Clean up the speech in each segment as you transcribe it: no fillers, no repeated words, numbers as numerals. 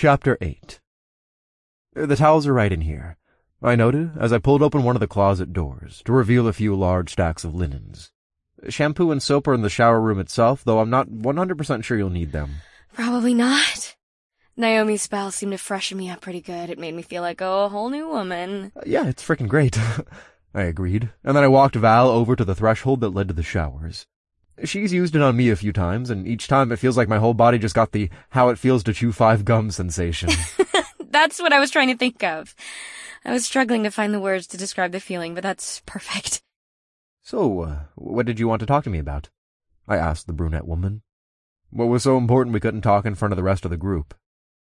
Chapter 8. The towels are right in here, I noted as I pulled open one of the closet doors to reveal a few large stacks of linens. Shampoo and soap are in the shower room itself, though I'm not 100% sure you'll need them. Probably not. Naomi's spell seemed to freshen me up pretty good. It made me feel like a whole new woman. Yeah, it's freaking great. I agreed, and then I walked Val over to the threshold that led to the showers. She's used it on me a few times, and each time it feels like my whole body just got the how it feels to chew 5 gum sensation. That's what I was trying to think of. I was struggling to find the words to describe the feeling, but that's perfect. So, what did you want to talk to me about? I asked the brunette woman. What was so important we couldn't talk in front of the rest of the group?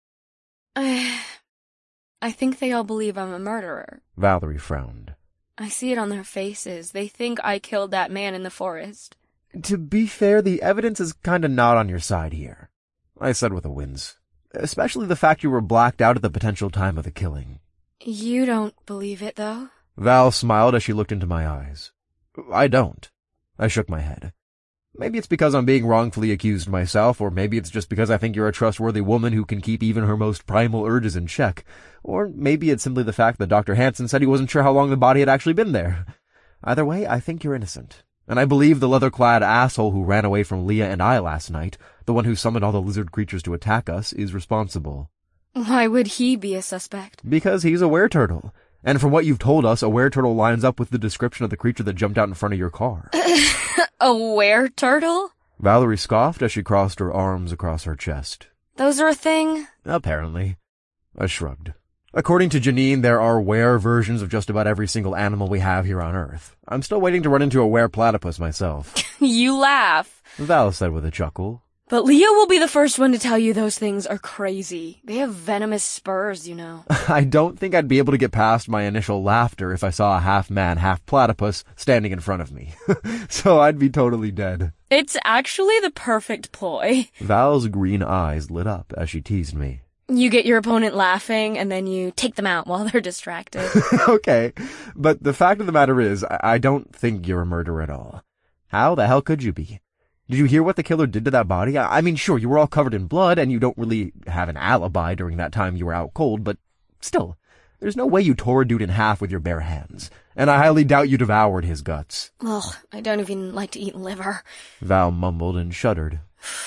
I think they all believe I'm a murderer. Valerie frowned. I see it on their faces. They think I killed that man in the forest. To be fair, the evidence is kinda not on your side here, I said with a wince. Especially the fact you were blacked out at the potential time of the killing. You don't believe it, though? Val smiled as she looked into my eyes. I don't. I shook my head. Maybe it's because I'm being wrongfully accused myself, or maybe it's just because I think you're a trustworthy woman who can keep even her most primal urges in check. Or maybe it's simply the fact that Dr. Hansen said he wasn't sure how long the body had actually been there. Either way, I think you're innocent. And I believe the leather-clad asshole who ran away from Leah and I last night, the one who summoned all the lizard creatures to attack us, is responsible. Why would he be a suspect? Because he's a wereturtle. And from what you've told us, a wereturtle lines up with the description of the creature that jumped out in front of your car. A wereturtle? Valerie scoffed as she crossed her arms across her chest. Those are a thing? Apparently. I shrugged. According to Janine, there are were versions of just about every single animal we have here on Earth. I'm still waiting to run into a were platypus myself. You laugh. Val said with a chuckle. But Leah will be the first one to tell you those things are crazy. They have venomous spurs, you know. I don't think I'd be able to get past my initial laughter if I saw a half-man, half-platypus standing in front of me. So I'd be totally dead. It's actually the perfect ploy. Val's green eyes lit up as she teased me. You get your opponent laughing, and then you take them out while they're distracted. Okay, but the fact of the matter is, I don't think you're a murderer at all. How the hell could you be? Did you hear what the killer did to that body? I mean, sure, you were all covered in blood, and you don't really have an alibi during that time you were out cold, but still, there's no way you tore a dude in half with your bare hands, and I highly doubt you devoured his guts. Ugh, I don't even like to eat liver. Val mumbled and shuddered.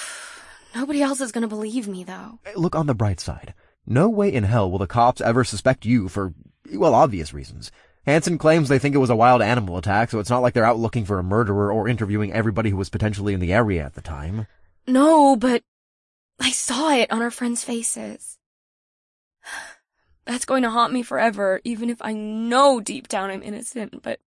Nobody else is gonna believe me, though. Look on the bright side. No way in hell will the cops ever suspect you for, well, obvious reasons. Hansen claims they think it was a wild animal attack, so it's not like they're out looking for a murderer or interviewing everybody who was potentially in the area at the time. No, but I saw it on our friends' faces. That's going to haunt me forever, even if I know deep down I'm innocent, but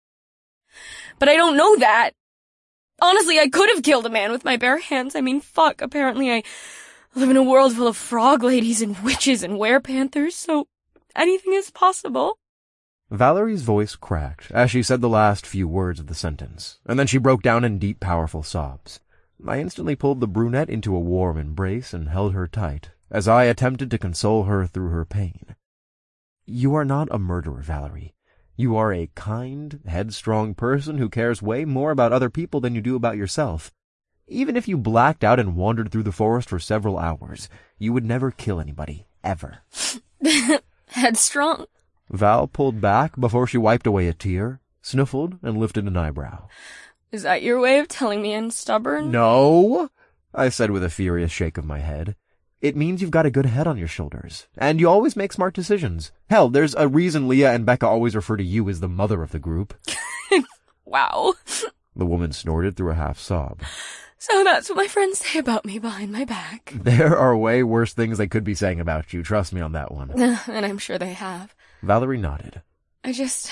I don't know that. Honestly, I could have killed a man with my bare hands. I mean, fuck, apparently I live in a world full of frog ladies and witches and werepanthers, so anything is possible. Valerie's voice cracked as she said the last few words of the sentence, and then she broke down in deep, powerful sobs. I instantly pulled the brunette into a warm embrace and held her tight, as I attempted to console her through her pain. You are not a murderer, Valerie. You are a kind, headstrong person who cares way more about other people than you do about yourself. Even if you blacked out and wandered through the forest for several hours, you would never kill anybody, ever. Headstrong? Val pulled back before she wiped away a tear, sniffled, and lifted an eyebrow. Is that your way of telling me I'm stubborn? No, I said with a furious shake of my head. It means you've got a good head on your shoulders, and you always make smart decisions. Hell, there's a reason Leah and Becca always refer to you as the mother of the group. Wow. The woman snorted through a half-sob. So that's what my friends say about me behind my back. There are way worse things they could be saying about you, trust me on that one. And I'm sure they have. Valerie nodded. I just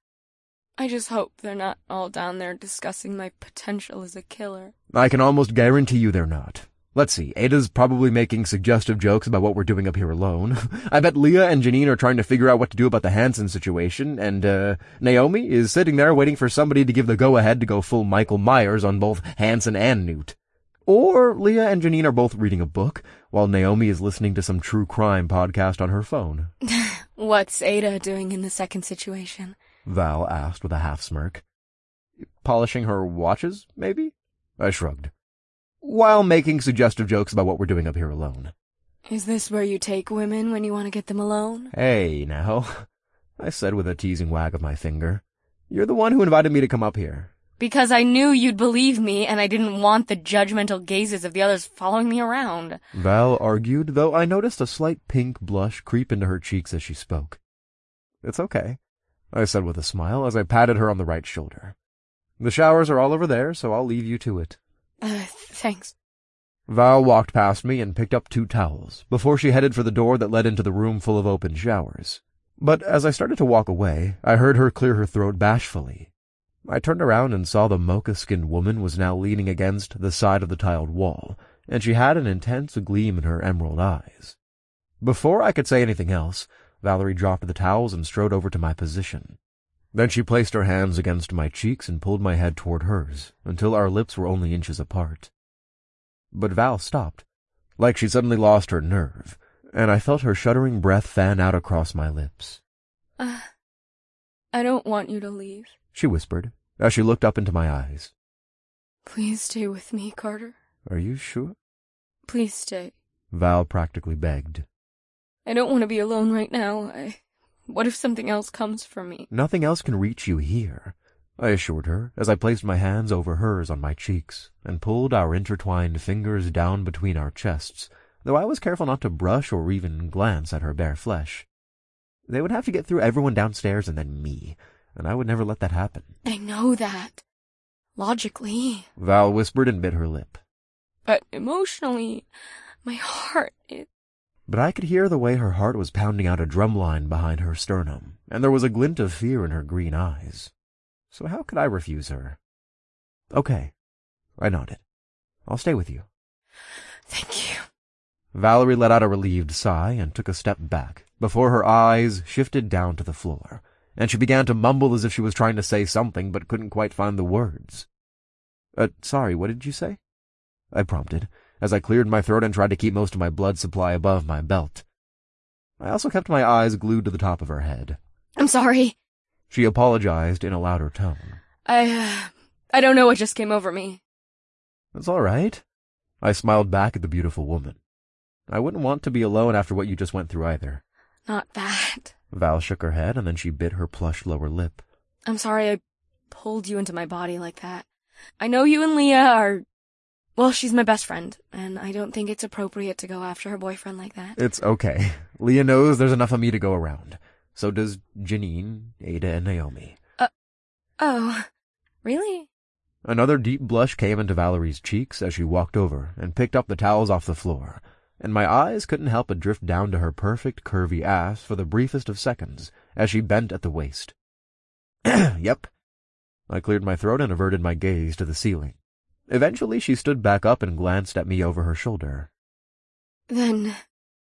hope they're not all down there discussing my potential as a killer. I can almost guarantee you they're not. Let's see, Ada's probably making suggestive jokes about what we're doing up here alone. I bet Leah and Janine are trying to figure out what to do about the Hansen situation, and, Naomi is sitting there waiting for somebody to give the go-ahead to go full Michael Myers on both Hansen and Newt. Or Leah and Janine are both reading a book, while Naomi is listening to some true crime podcast on her phone. What's Ada doing in the second situation? Val asked with a half-smirk. Polishing her watches, maybe? I shrugged. While making suggestive jokes about what we're doing up here alone. Is this where you take women when you want to get them alone? Hey, now, I said with a teasing wag of my finger. You're the one who invited me to come up here. Because I knew you'd believe me, and I didn't want the judgmental gazes of the others following me around. Val argued, though I noticed a slight pink blush creep into her cheeks as she spoke. It's okay, I said with a smile as I patted her on the right shoulder. The showers are all over there, so I'll leave you to it. Thanks. Val walked past me and picked up 2 towels before she headed for the door that led into the room full of open showers. But as I started to walk away, I heard her clear her throat bashfully. I turned around and saw the mocha-skinned woman was now leaning against the side of the tiled wall, and she had an intense gleam in her emerald eyes. Before I could say anything else, Valerie dropped the towels and strode over to my position. Then she placed her hands against my cheeks and pulled my head toward hers, until our lips were only inches apart. But Val stopped, like she suddenly lost her nerve, and I felt her shuddering breath fan out across my lips. I don't want you to leave, she whispered, as she looked up into my eyes. Please stay with me, Carter. Are you sure? Please stay. Val practically begged. I don't want to be alone right now. What if something else comes for me? Nothing else can reach you here, I assured her as I placed my hands over hers on my cheeks and pulled our intertwined fingers down between our chests, though I was careful not to brush or even glance at her bare flesh. They would have to get through everyone downstairs and then me, and I would never let that happen. I know that. Logically. Val whispered and bit her lip. But emotionally, my heart, But I could hear the way her heart was pounding out a drumline behind her sternum, and there was a glint of fear in her green eyes. So how could I refuse her? Okay, I nodded. I'll stay with you. Thank you. Valerie let out a relieved sigh and took a step back before her eyes shifted down to the floor, and she began to mumble as if she was trying to say something but couldn't quite find the words. Sorry, what did you say? I prompted, as I cleared my throat and tried to keep most of my blood supply above my belt. I also kept my eyes glued to the top of her head. I'm sorry. She apologized in a louder tone. I don't know what just came over me. That's all right. I smiled back at the beautiful woman. I wouldn't want to be alone after what you just went through either. Not that. Val shook her head, and then she bit her plush lower lip. I'm sorry I pulled you into my body like that. I know you and Leah are... Well, she's my best friend, and I don't think it's appropriate to go after her boyfriend like that. It's okay. Leah knows there's enough of me to go around. So does Janine, Ada, and Naomi. Oh, really? Another deep blush came into Valerie's cheeks as she walked over and picked up the towels off the floor, and my eyes couldn't help but drift down to her perfect, curvy ass for the briefest of seconds as she bent at the waist. Yep. I cleared my throat and averted my gaze to the ceiling. Eventually, she stood back up and glanced at me over her shoulder. Then,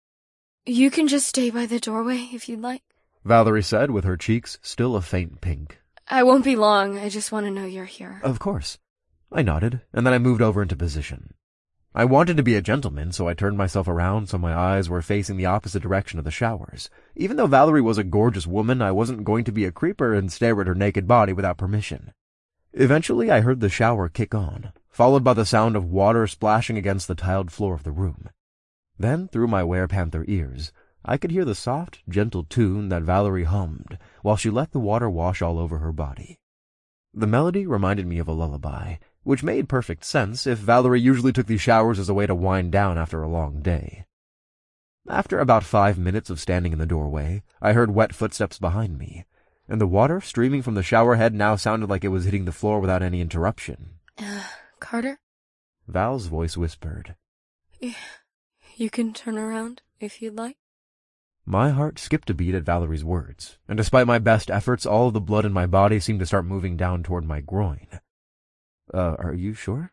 you can just stay by the doorway if you'd like, Valerie said with her cheeks still a faint pink. I won't be long. I just want to know you're here. Of course. I nodded, and then I moved over into position. I wanted to be a gentleman, so I turned myself around so my eyes were facing the opposite direction of the showers. Even though Valerie was a gorgeous woman, I wasn't going to be a creeper and stare at her naked body without permission. Eventually, I heard the shower kick on, followed by the sound of water splashing against the tiled floor of the room. Then, through my werepanther ears, I could hear the soft, gentle tune that Valerie hummed while she let the water wash all over her body. The melody reminded me of a lullaby, which made perfect sense if Valerie usually took these showers as a way to wind down after a long day. After about 5 minutes of standing in the doorway, I heard wet footsteps behind me, and the water streaming from the shower head now sounded like it was hitting the floor without any interruption. Carter? Val's voice whispered. You can turn around if you'd like. My heart skipped a beat at Valerie's words, and despite my best efforts, all of the blood in my body seemed to start moving down toward my groin. Are you sure?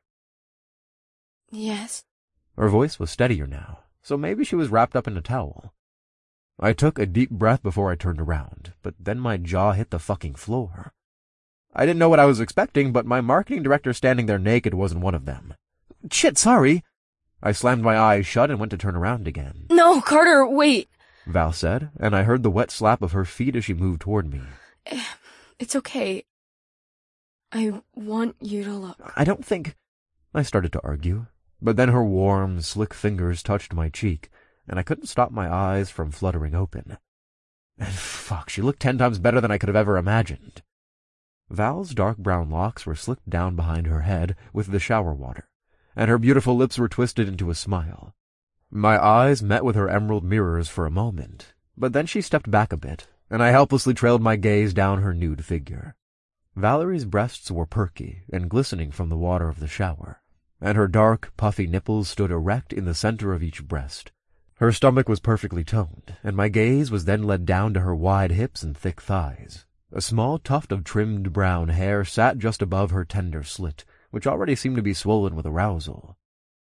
Yes. Her voice was steadier now, so maybe she was wrapped up in a towel. I took a deep breath before I turned around, but then my jaw hit the fucking floor. I didn't know what I was expecting, but my marketing director standing there naked wasn't one of them. Shit, sorry! I slammed my eyes shut and went to turn around again. No, Carter, wait! Val said, and I heard the wet slap of her feet as she moved toward me. It's okay. I want you to look. I don't think... I started to argue, but then her warm, slick fingers touched my cheek, and I couldn't stop my eyes from fluttering open. And fuck, she looked 10 times better than I could have ever imagined. Val's dark brown locks were slicked down behind her head with the shower water, and her beautiful lips were twisted into a smile. My eyes met with her emerald mirrors for a moment, but then she stepped back a bit, and I helplessly trailed my gaze down her nude figure. Valerie's breasts were perky and glistening from the water of the shower, and her dark, puffy nipples stood erect in the center of each breast. Her stomach was perfectly toned, and my gaze was then led down to her wide hips and thick thighs. A small tuft of trimmed brown hair sat just above her tender slit, which already seemed to be swollen with arousal.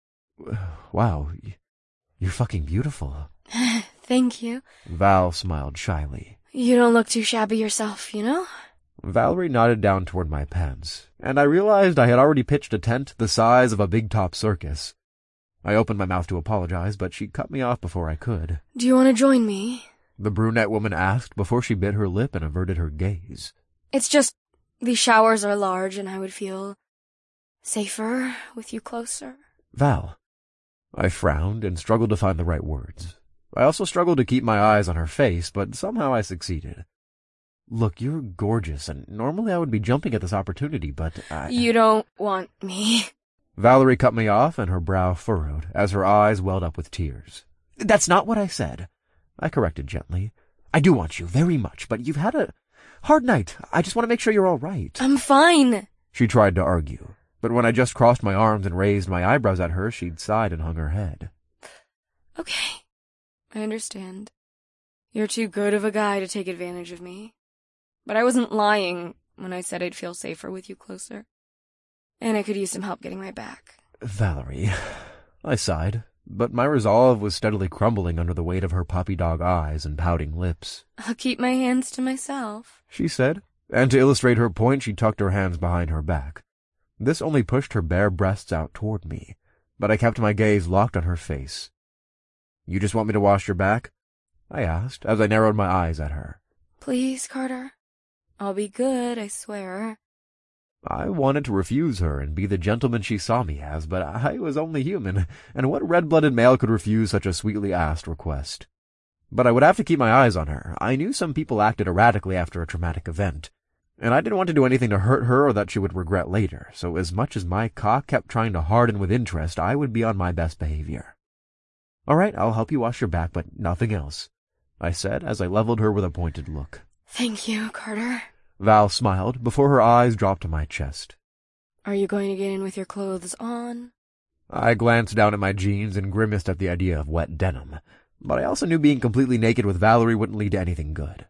Wow, you're fucking beautiful. Thank you. Val smiled shyly. You don't look too shabby yourself, you know? Valerie nodded down toward my pants, and I realized I had already pitched a tent the size of a big-top circus. I opened my mouth to apologize, but she cut me off before I could. Do you want to join me? The brunette woman asked before she bit her lip and averted her gaze. It's just, these showers are large and I would feel safer with you closer. Val. I frowned and struggled to find the right words. I also struggled to keep my eyes on her face, but somehow I succeeded. Look, you're gorgeous, and normally I would be jumping at this opportunity, but You don't want me. Valerie cut me off, and her brow furrowed as her eyes welled up with tears. That's not what I said, I corrected gently. I do want you very much, but you've had a hard night. I just want to make sure you're all right. I'm fine. She tried to argue, but when I just crossed my arms and raised my eyebrows at her, she sighed and hung her head. Okay, I understand. You're too good of a guy to take advantage of me. But I wasn't lying when I said I'd feel safer with you closer. And I could use some help getting my back. Valerie, I sighed, but my resolve was steadily crumbling under the weight of her puppy dog eyes and pouting lips. I'll keep my hands to myself, she said, and to illustrate her point, she tucked her hands behind her back. This only pushed her bare breasts out toward me, but I kept my gaze locked on her face. You just want me to wash your back? I asked, as I narrowed my eyes at her. Please, Carter. I'll be good, I swear. I wanted to refuse her and be the gentleman she saw me as, but I was only human, and what red-blooded male could refuse such a sweetly asked request? But I would have to keep my eyes on her. I knew some people acted erratically after a traumatic event, and I didn't want to do anything to hurt her or that she would regret later, so as much as my cock kept trying to harden with interest, I would be on my best behavior. All right, I'll help you wash your back, but nothing else, I said as I leveled her with a pointed look. Thank you, Carter. Val smiled before her eyes dropped to my chest. Are you going to get in with your clothes on? I glanced down at my jeans and grimaced at the idea of wet denim, but I also knew being completely naked with Valerie wouldn't lead to anything good.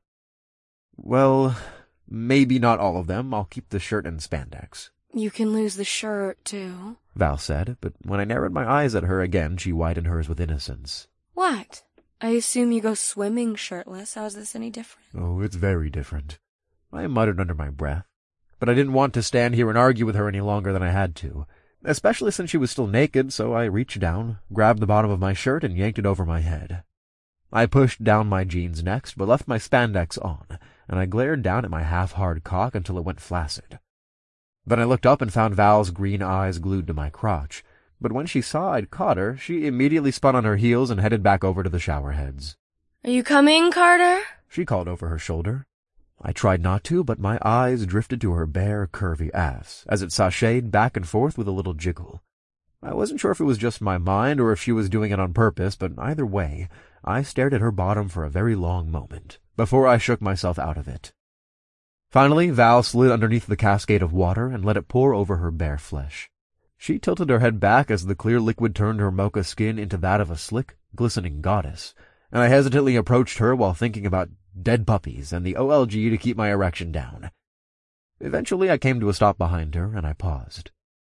Well, maybe not all of them. I'll keep the shirt and spandex. You can lose the shirt, too, Val said, but when I narrowed my eyes at her again, she widened hers with innocence. What? I assume you go swimming shirtless. How is this any different? Oh, it's very different, I muttered under my breath, but I didn't want to stand here and argue with her any longer than I had to, especially since she was still naked, so I reached down, grabbed the bottom of my shirt, and yanked it over my head. I pushed down my jeans next, but left my spandex on, and I glared down at my half-hard cock until it went flaccid. Then I looked up and found Val's green eyes glued to my crotch, but when she saw I'd caught her, she immediately spun on her heels and headed back over to the shower heads. Are you coming, Carter? She called over her shoulder. I tried not to, but my eyes drifted to her bare, curvy ass, as it sashayed back and forth with a little jiggle. I wasn't sure if it was just my mind or if she was doing it on purpose, but either way, I stared at her bottom for a very long moment, before I shook myself out of it. Finally, Val slid underneath the cascade of water and let it pour over her bare flesh. She tilted her head back as the clear liquid turned her mocha skin into that of a slick, glistening goddess, and I hesitantly approached her while thinking about dead puppies and the OLG to keep my erection down. Eventually, I came to a stop behind her, and I paused.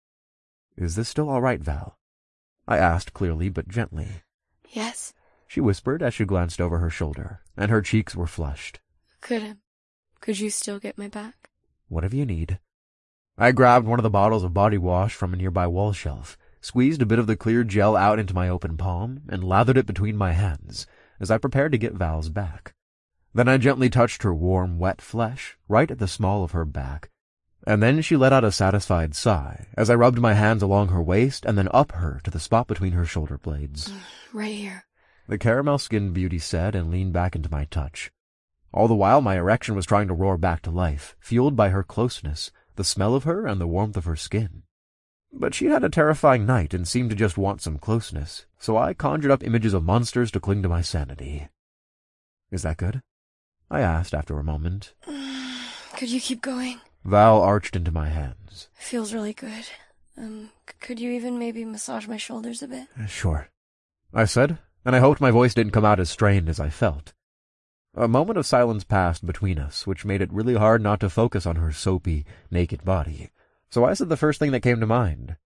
Is this still all right, Val? I asked clearly but gently. Yes, she whispered as she glanced over her shoulder, and her cheeks were flushed. Could you still get my back? Whatever you need. I grabbed one of the bottles of body wash from a nearby wall shelf, squeezed a bit of the clear gel out into my open palm, and lathered it between my hands as I prepared to get Val's back. Then I gently touched her warm, wet flesh right at the small of her back, and then she let out a satisfied sigh as I rubbed my hands along her waist and then up her to the spot between her shoulder blades. Right here. the caramel-skinned beauty said and leaned back into my touch. All the while my erection was trying to roar back to life, fueled by her closeness, the smell of her and the warmth of her skin. But she had a terrifying night and seemed to just want some closeness, so I conjured up images of monsters to cling to my sanity. "Is that good?" I asked after a moment. Could you keep going? Val arched into my hands. Feels really good. Could you even maybe massage my shoulders a bit? "Sure," I said, and I hoped my voice didn't come out as strained as I felt. A moment of silence passed between us, which made it really hard not to focus on her soapy, naked body. So I said the first thing that came to mind.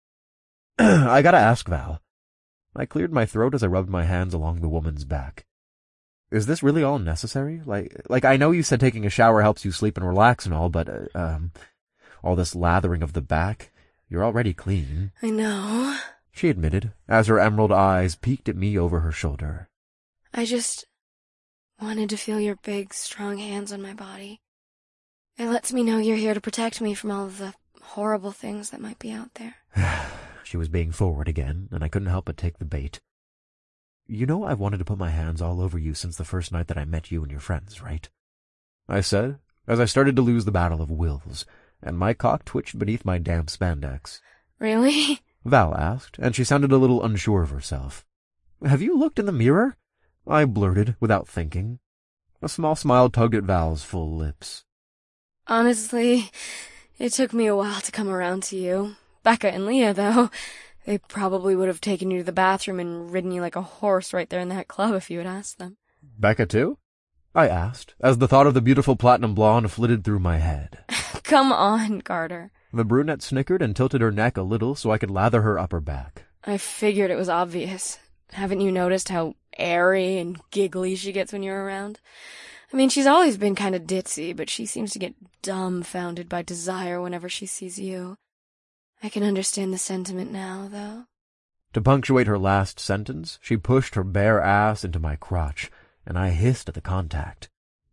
"I gotta ask, Val." I cleared my throat as I rubbed my hands along the woman's back. "Is this really all necessary? Like I know you said taking a shower helps you sleep and relax and all, but, all this lathering of the back, you're already clean." I know, she admitted, as her emerald eyes peeked at me over her shoulder. "I just wanted to feel your big, strong hands on my body. It lets me know you're here to protect me from all of the horrible things that might be out there." She was being forward again, and I couldn't help but take the bait. "You know I've wanted to put my hands all over you since the first night that I met you and your friends, right?" I said, as I started to lose the battle of wills, and my cock twitched beneath my damp spandex. "Really?" Val asked, and she sounded a little unsure of herself. "Have you looked in the mirror?" I blurted, without thinking. A small smile tugged at Val's full lips. "Honestly, it took me a while to come around to you. Becca and Leah, though, they probably would have taken you to the bathroom and ridden you like a horse right there in that club if you had asked them." "Becca, too?" I asked, as the thought of the beautiful platinum blonde flitted through my head. "Come on, Carter." The brunette snickered and tilted her neck a little so I could lather her upper back. "I figured it was obvious. Haven't you noticed how airy and giggly she gets when you're around? I mean, she's always been kind of ditzy, but she seems to get dumbfounded by desire whenever she sees you. I can understand the sentiment now, though." To punctuate her last sentence, she pushed her bare ass into my crotch, and I hissed at the contact.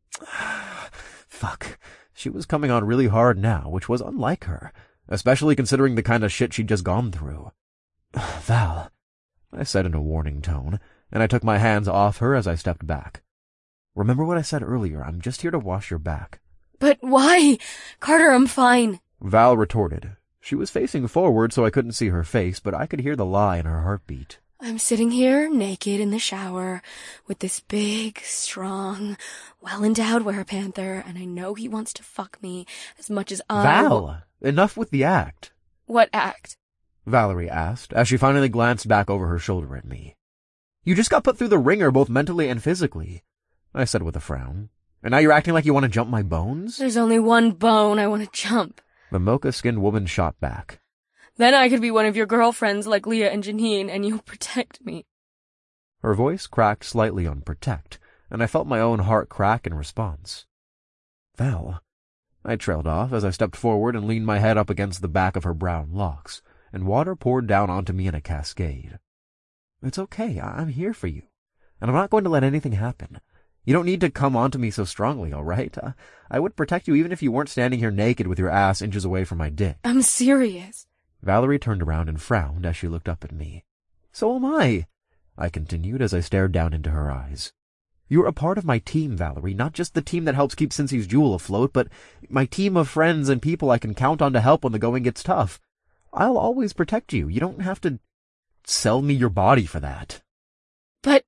Fuck. She was coming on really hard now, which was unlike her, especially considering the kind of shit she'd just gone through. "Val," I said in a warning tone, and I took my hands off her as I stepped back. "Remember what I said earlier, I'm just here to wash your back." "But why? Carter, I'm fine." Val retorted. She was facing forward so I couldn't see her face, but I could hear the lie in her heartbeat. "I'm sitting here naked in the shower with this big, strong, well-endowed werepanther, and I know he wants to fuck me as much as I— "Val, enough with the act." "What act?" Valerie asked, as she finally glanced back over her shoulder at me. "You just got put through the ringer both mentally and physically," I said with a frown. "And now you're acting like you want to jump my bones?" "There's only one bone I want to jump." The mocha-skinned woman shot back. "Then I could be one of your girlfriends like Leah and Janine, and you'll protect me." Her voice cracked slightly on protect, and I felt my own heart crack in response. "Val," I trailed off as I stepped forward and leaned my head up against the back of her brown locks, and water poured down onto me in a cascade. "It's okay, I'm here for you, and I'm not going to let anything happen. You don't need to come onto me so strongly, all right? I would protect you even if you weren't standing here naked with your ass inches away from my dick." "I'm serious." Valerie turned around and frowned as she looked up at me. "So am I continued as I stared down into her eyes. "You're a part of my team, Valerie, not just the team that helps keep Cincy's Jewel afloat, but my team of friends and people I can count on to help when the going gets tough. I'll always protect you. You don't have to sell me your body for that." "But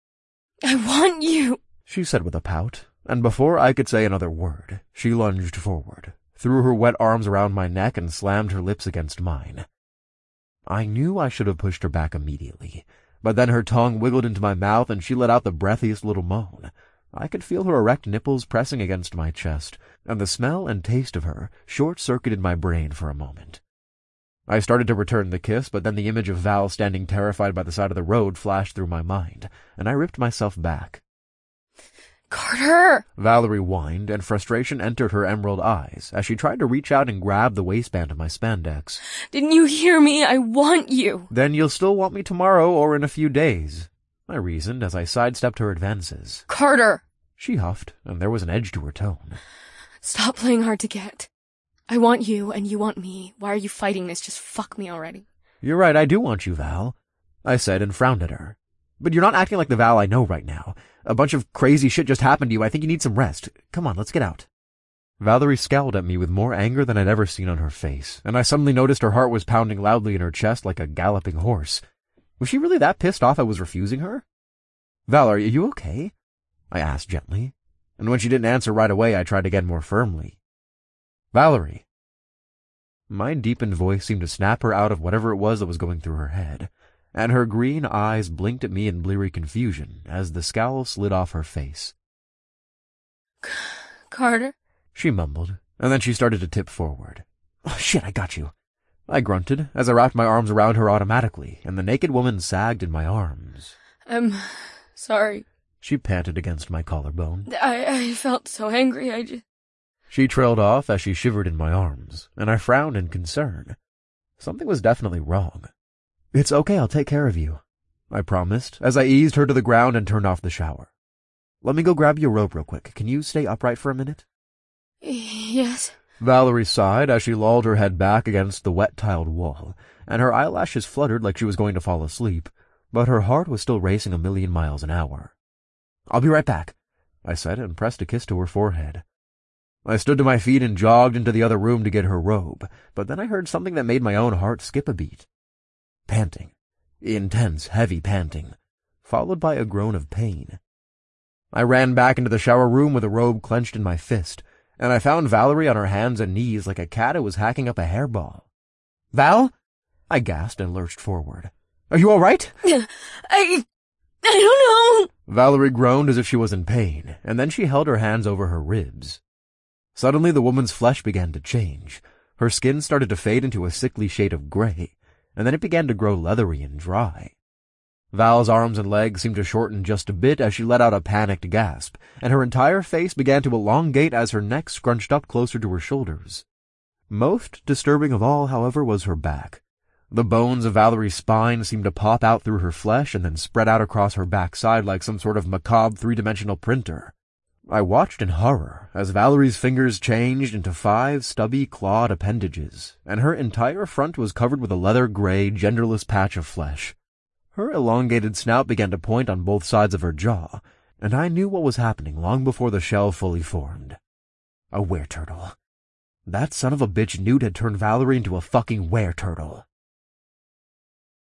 I want you," she said with a pout, and before I could say another word, she lunged forward, threw her wet arms around my neck, and slammed her lips against mine. I knew I should have pushed her back immediately, but then her tongue wiggled into my mouth and she let out the breathiest little moan. I could feel her erect nipples pressing against my chest, and the smell and taste of her short-circuited my brain for a moment. I started to return the kiss, but then the image of Val standing terrified by the side of the road flashed through my mind, and I ripped myself back. "Carter!" Valerie whined, and frustration entered her emerald eyes as she tried to reach out and grab the waistband of my spandex. "Didn't you hear me? I want you." "Then you'll still want me tomorrow or in a few days," I reasoned as I sidestepped her advances. "Carter!" She huffed, and there was an edge to her tone. "Stop playing hard to get. I want you, and you want me. Why are you fighting this? Just fuck me already." "You're right, I do want you, Val," I said and frowned at her. But you're not acting like the Val I know right now. A bunch of crazy shit just happened to you. I think you need some rest. Come on, let's get out. Valerie scowled at me with more anger than I'd ever seen on her face, and I suddenly noticed her heart was pounding loudly in her chest like a galloping horse. Was she really that pissed off I was refusing her? Val, are you okay? I asked gently, and when she didn't answer right away, I tried again more firmly. Valerie. My deepened voice seemed to snap her out of whatever it was that was going through her head, and her green eyes blinked at me in bleary confusion as the scowl slid off her face. Carter? She mumbled, and then she started to tip forward. Oh, shit, I got you. I grunted as I wrapped my arms around her automatically, and the naked woman sagged in my arms. I'm sorry. She panted against my collarbone. I felt so angry, She trailed off as she shivered in my arms, and I frowned in concern. Something was definitely wrong. It's okay, I'll take care of you, I promised, as I eased her to the ground and turned off the shower. Let me go grab you a rope real quick. Can you stay upright for a minute? Yes. Valerie sighed as she lolled her head back against the wet-tiled wall, and her eyelashes fluttered like she was going to fall asleep, but her heart was still racing 1,000,000 miles an hour. I'll be right back, I said, and pressed a kiss to her forehead. I stood to my feet and jogged into the other room to get her robe, but then I heard something that made my own heart skip a beat. Panting. Intense, heavy panting, followed by a groan of pain. I ran back into the shower room with a robe clenched in my fist, and I found Valerie on her hands and knees like a cat who was hacking up a hairball. Val? I gasped and lurched forward. Are you all right? I don't know. Valerie groaned as if she was in pain, and then she held her hands over her ribs. Suddenly the woman's flesh began to change. Her skin started to fade into a sickly shade of gray, and then it began to grow leathery and dry. Val's arms and legs seemed to shorten just a bit as she let out a panicked gasp, and her entire face began to elongate as her neck scrunched up closer to her shoulders. Most disturbing of all, however, was her back. The bones of Valerie's spine seemed to pop out through her flesh and then spread out across her backside like some sort of macabre three-dimensional printer. I watched in horror as Valerie's fingers changed into 5 stubby, clawed appendages, and her entire front was covered with a leather-gray, genderless patch of flesh. Her elongated snout began to point on both sides of her jaw, and I knew what was happening long before the shell fully formed. A wereturtle. That son of a bitch Newt had turned Valerie into a fucking wereturtle.